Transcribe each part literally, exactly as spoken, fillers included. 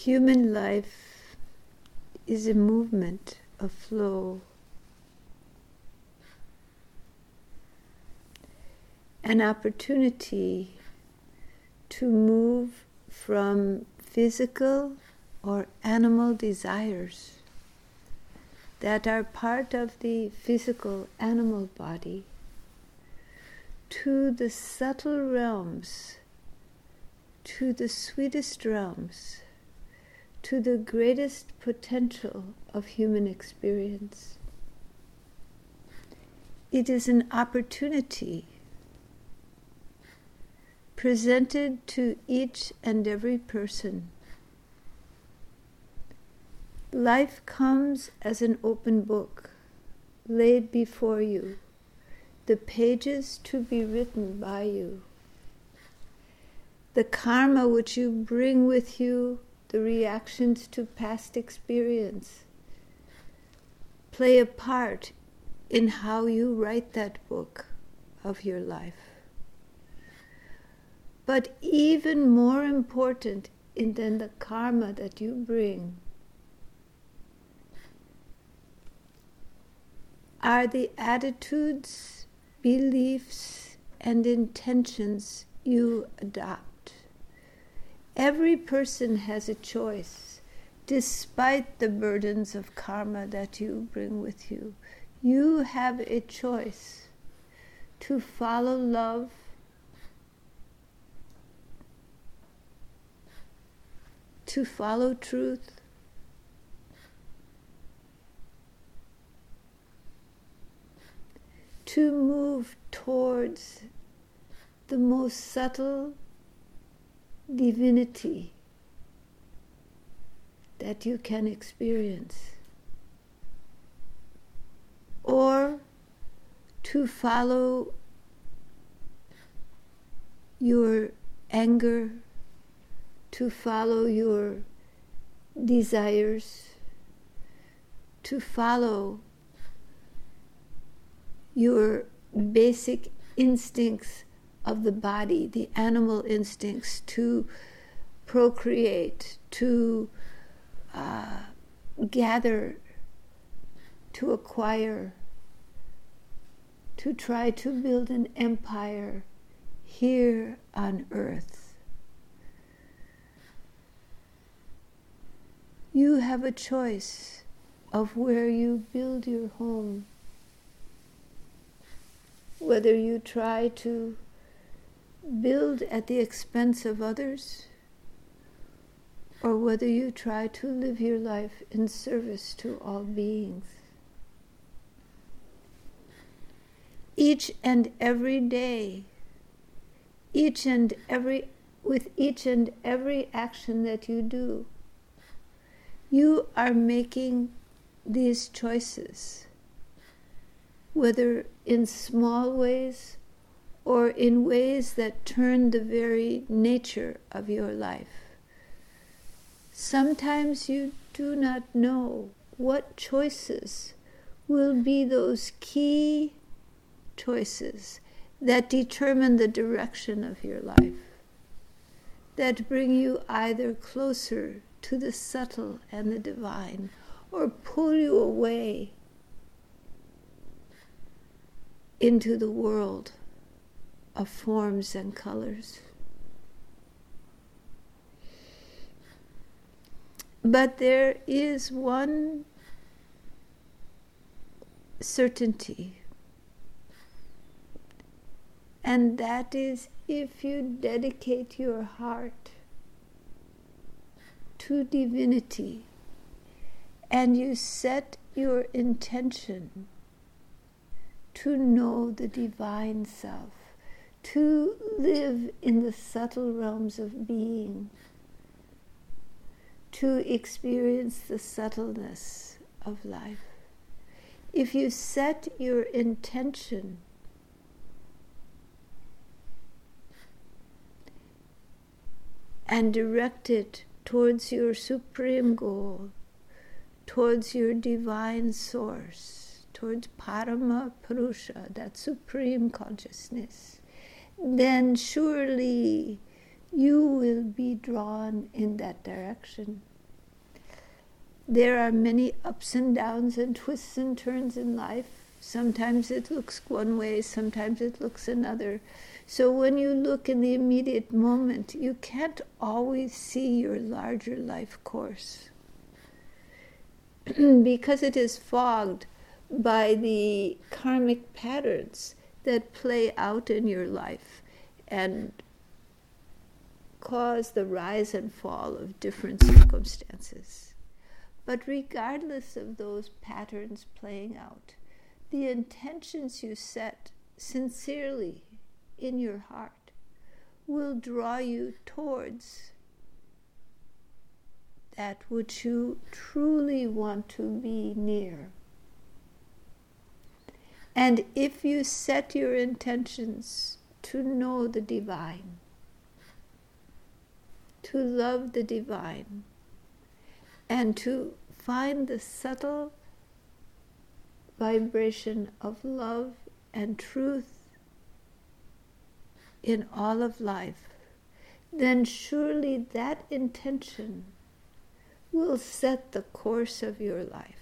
Human life is a movement, a flow, an opportunity to move from physical or animal desires that are part of the physical animal body to the subtle realms, to the sweetest realms, to the greatest potential of human experience. It is an opportunity presented to each and every person. Life comes as an open book laid before you, the pages to be written by you. The karma which you bring with you, the reactions to past experience, play a part in how you write that book of your life. But even more important than the karma that you bring are the attitudes, beliefs, and intentions you adopt. Every person has a choice, despite the burdens of karma that you bring with you. You have a choice to follow love, to follow truth, to move towards the most subtle divinity that you can experience, or to follow your anger, to follow your desires, to follow your basic instincts of the body, the animal instincts to procreate, to uh, gather, to acquire, to try to build an empire here on earth. You have a choice of where you build your home, whether you try to build at the expense of others, or whether you try to live your life in service to all beings. Each and every day, each and every, with each and every action that you do, you are making these choices, whether in small ways or in ways that turn the very nature of your life. Sometimes you do not know what choices will be those key choices that determine the direction of your life, that bring you either closer to the subtle and the divine, or pull you away into the world of forms and colors. But there is one certainty, and that is if you dedicate your heart to divinity and you set your intention to know the divine self, to live in the subtle realms of being, to experience the subtleness of life. If you set your intention and direct it towards your supreme goal, towards your divine source, towards Parama Purusha, that supreme consciousness, then surely you will be drawn in that direction. There are many ups and downs and twists and turns in life. Sometimes it looks one way, sometimes it looks another. So when you look in the immediate moment, you can't always see your larger life course because it is fogged by the karmic patterns that play out in your life and cause the rise and fall of different circumstances. But regardless of those patterns playing out, the intentions you set sincerely in your heart will draw you towards that which you truly want to be near. And if you set your intentions to know the divine, to love the divine, and to find the subtle vibration of love and truth in all of life, then surely that intention will set the course of your life.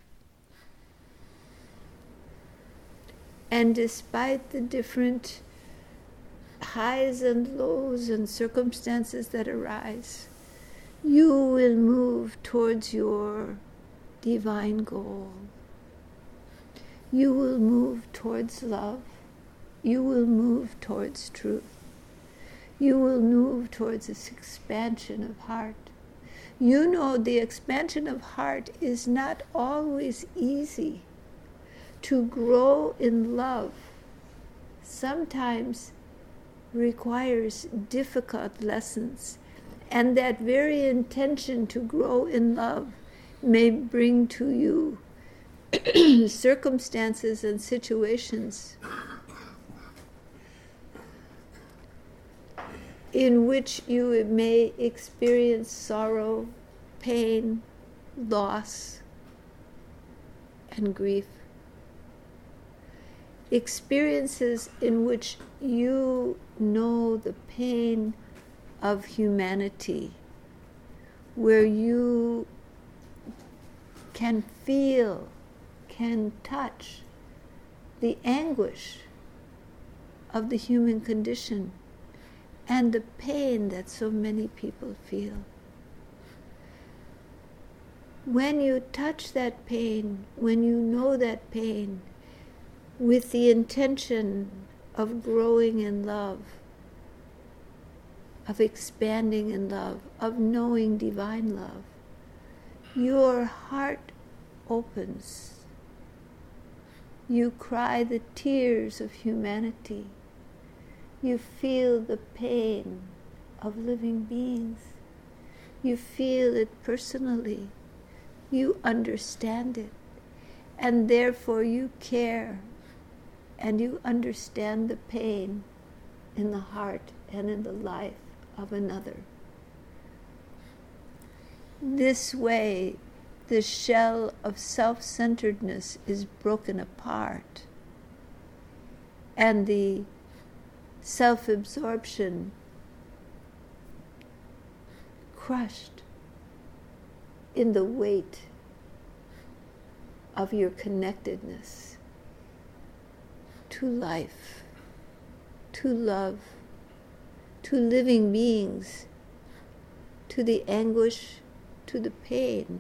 And despite the different highs and lows and circumstances that arise, you will move towards your divine goal. You will move towards love. You will move towards truth. You will move towards this expansion of heart. You know the expansion of heart is not always easy. To grow in love sometimes requires difficult lessons, and that very intention to grow in love may bring to you circumstances and situations in which you may experience sorrow, pain, loss, and grief. Experiences in which you know the pain of humanity, where you can feel, can touch the anguish of the human condition and the pain that so many people feel. When you touch that pain, when you know that pain, with the intention of growing in love, of expanding in love, of knowing divine love, your heart opens. You cry the tears of humanity. You feel the pain of living beings. You feel it personally. You understand it. And therefore you care. And you understand the pain in the heart and in the life of another. This way, the shell of self-centeredness is broken apart, and the self-absorption crushed in the weight of your connectedness to life, to love, to living beings, to the anguish, to the pain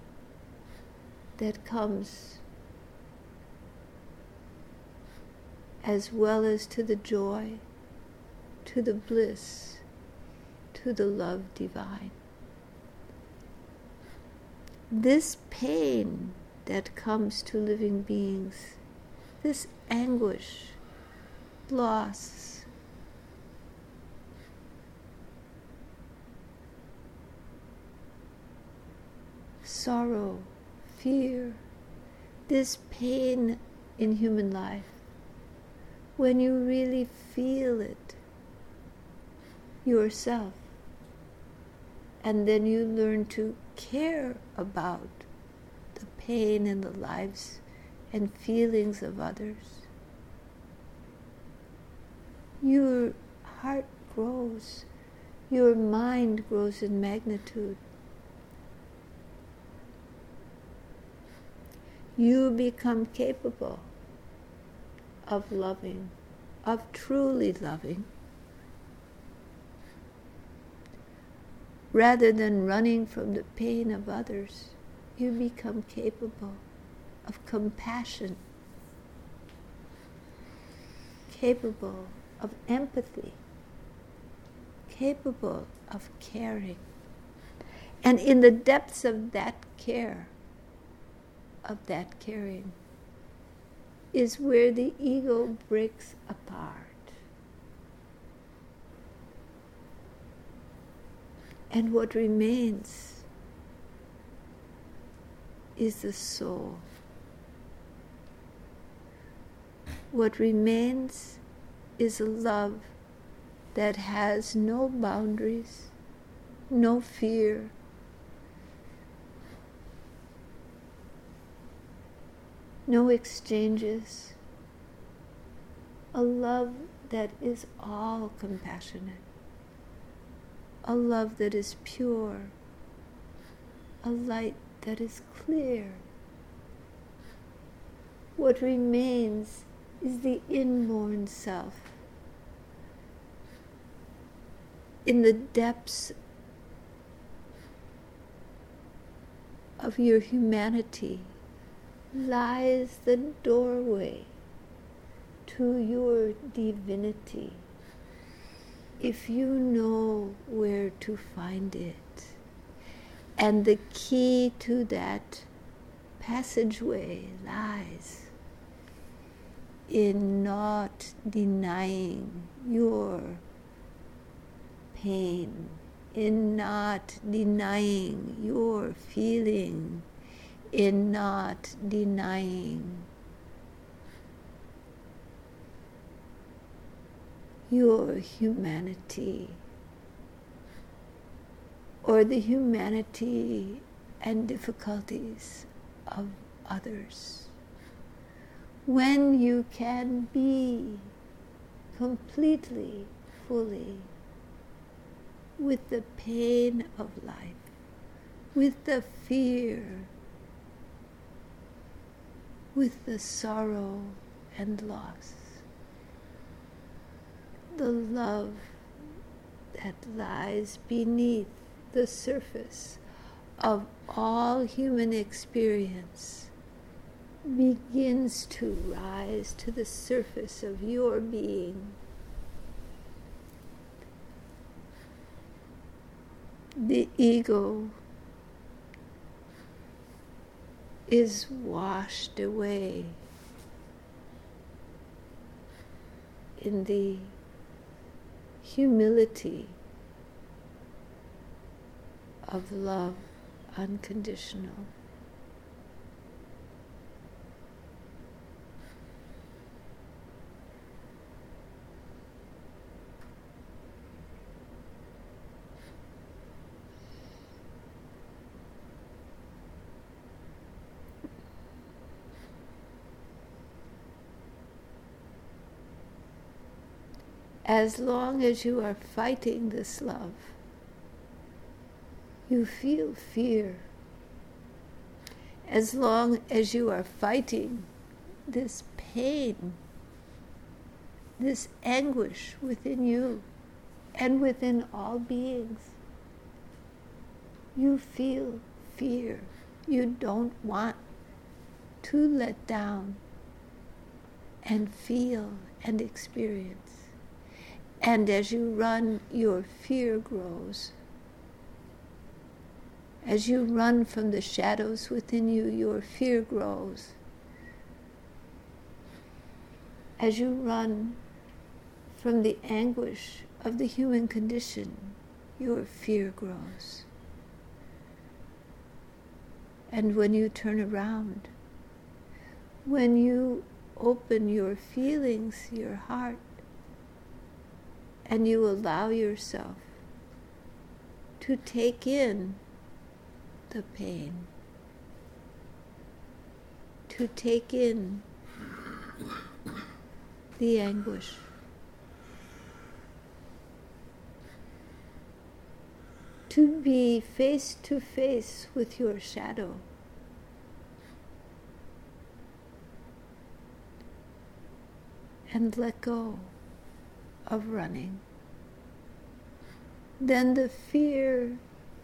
that comes, as well as to the joy, to the bliss, to the love divine. This pain that comes to living beings, this anguish, loss, sorrow, fear, this pain in human life, when you really feel it yourself, and then you learn to care about the pain in the lives and feelings of others, your heart grows, your mind grows in magnitude. you become capable of loving, of truly loving, rather than running from the pain of others. You become capable of compassion, capable of empathy, capable of caring. And in the depths of that care, of that caring, is where the ego breaks apart. And what remains is the soul. What remains is a love that has no boundaries, no fear, no exchanges, a love that is all compassionate, a love that is pure, a light that is clear. What remains is the inborn self. In the depths of your humanity lies the doorway to your divinity, if you know where to find it. And the key to that passageway lies in not denying your pain, in not denying your feeling, in not denying your humanity, or the humanity and difficulties of others. When you can be completely, fully with the pain of life, with the fear, with the sorrow and loss, the love that lies beneath the surface of all human experience begins to rise to the surface of your being. The ego is washed away in the humility of love unconditional. As long as you are fighting this love, you feel fear. As long as you are fighting this pain, this anguish within you and within all beings, you feel fear. You don't want to let down and feel and experience. And as you run, your fear grows. As you run from the shadows within you, your fear grows. As you run from the anguish of the human condition, your fear grows. And when you turn around, when you open your feelings, your heart, and you allow yourself to take in the pain, to take in the anguish, to be face to face with your shadow, and let go of running, then the fear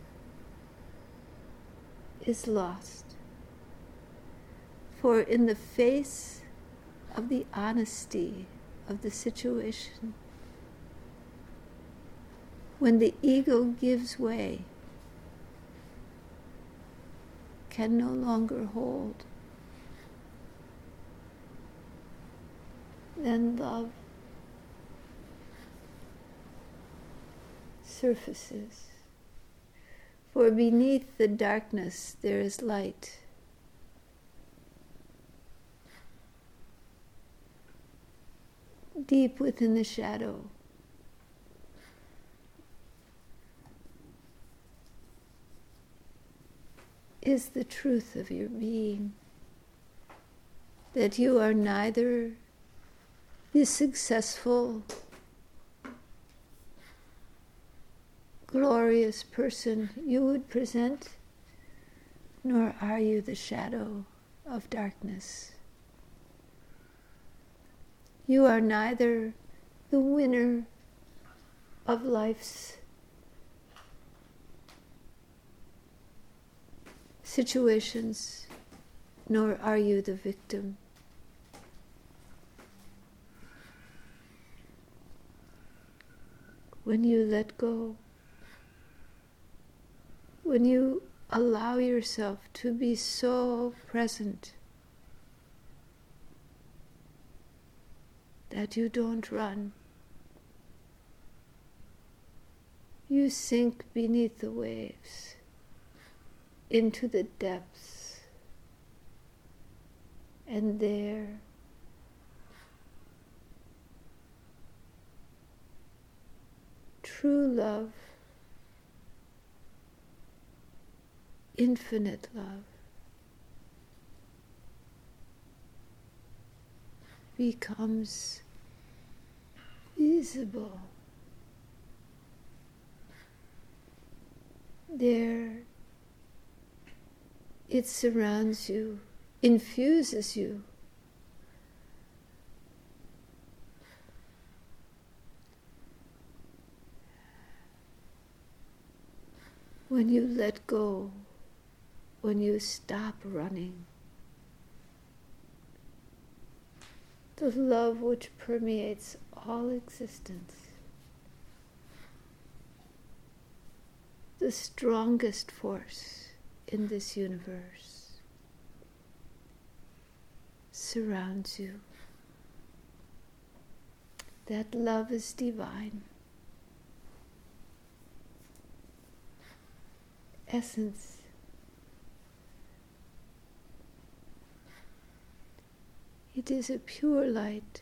is lost. For in the face of the honesty of the situation, when the ego gives way, can no longer hold, then love surfaces. For beneath the darkness there is light. Deep within the shadow is the truth of your being, that you are neither the successful, glorious person you would present, nor are you the shadow of darkness. You are neither the winner of life's situations, nor are you the victim. When you let go, when you allow yourself to be so present that you don't run, you sink beneath the waves into the depths, and there true love, infinite love, becomes visible. There it surrounds you, infuses you. When you let go, when you stop running, the love which permeates all existence, the strongest force in this universe, surrounds you. That love is divine. Essence. It is a pure light,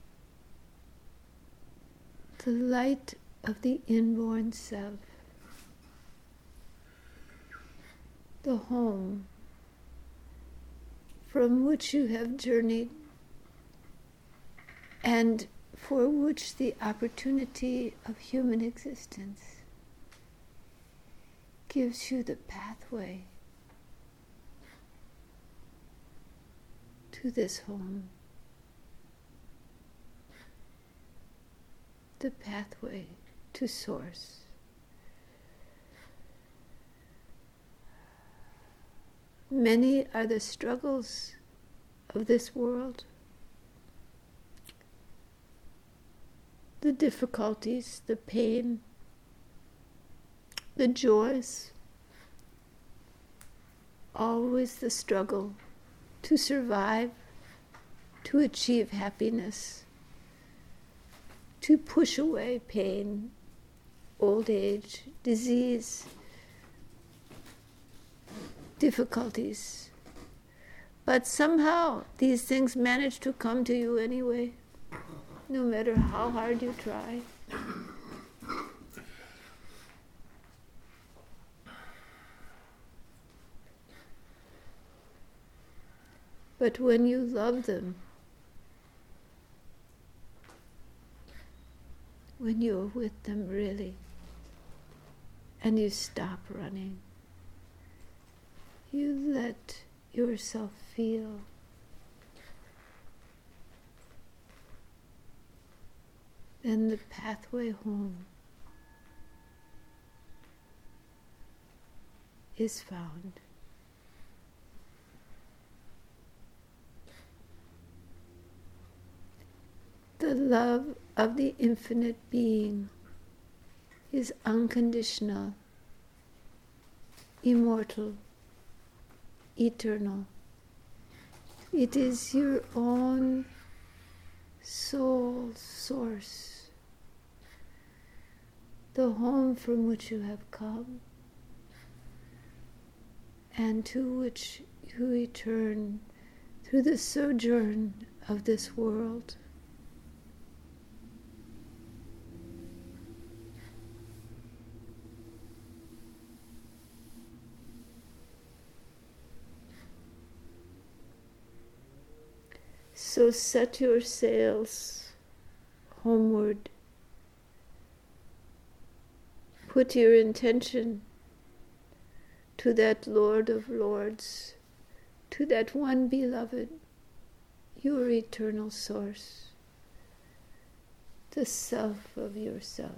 the light of the inborn self, the home from which you have journeyed and for which the opportunity of human existence gives you the pathway to this home, the pathway to Source. Many are the struggles of this world, the difficulties, the pain, the joys, always the struggle to survive, to achieve happiness, to push away pain, old age, disease, difficulties. But somehow these things manage to come to you anyway, no matter how hard you try. But when you love them, when you're with them really, and you stop running, you let yourself feel then the pathway home is found. The love of the infinite being is unconditional, immortal, eternal. It is your own soul source, the home from which you have come and to which you return through the sojourn of this world. So set your sails homeward. Put your intention to that Lord of Lords, to that one beloved, your eternal source, the self of yourself.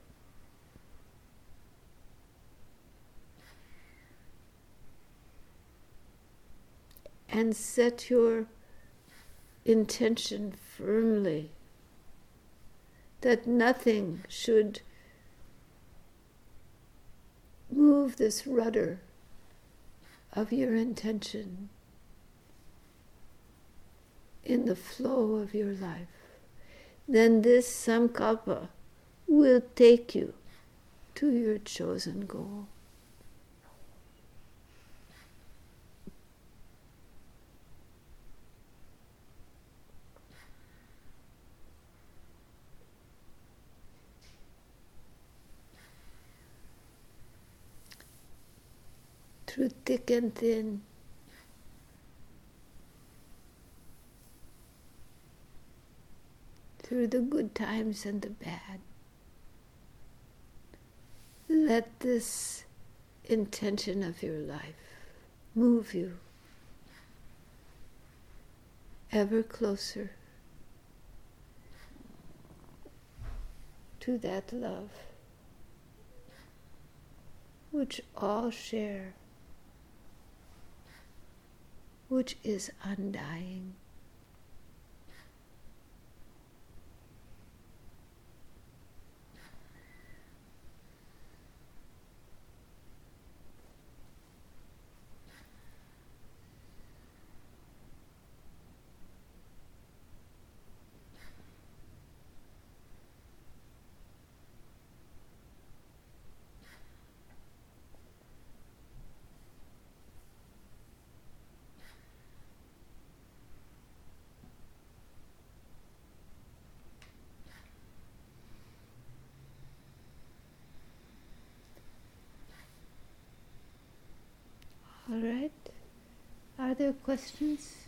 And set your intention firmly that nothing should move this rudder of your intention in the flow of your life. Then this Samkalpa will take you to your chosen goal. Through thick and thin, through the good times and the bad, let this intention of your life move you ever closer to that love which all share, which is undying. All right. Are there questions?